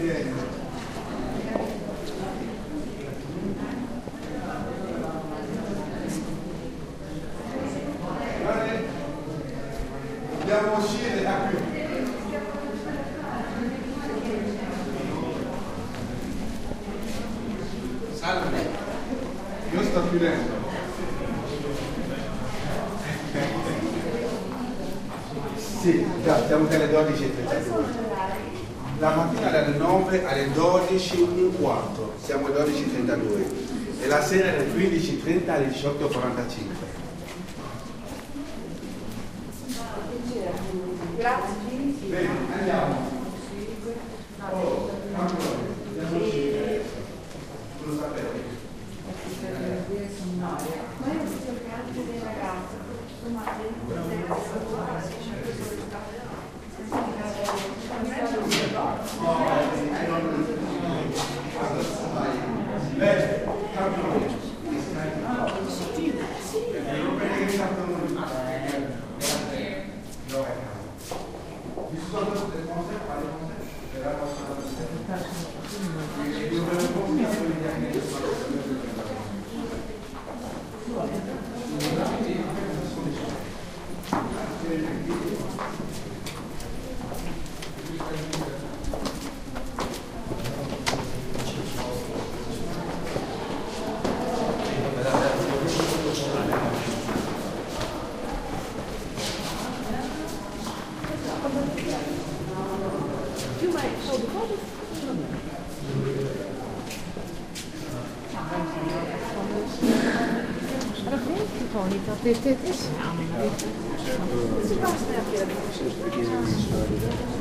Dobbiamo uscire da qui. Salve, io sto chiudendo. Sì, già, siamo alle 12:32. La mattina dalle 9 alle 12 un quarto, siamo alle 12:32 e la sera dalle 15:30 alle 18:45. Grazie. Bene, andiamo. Oh, andiamo uscire. Lo sapevo. Ma io ho visto che anche dei ragazzi, Siamo.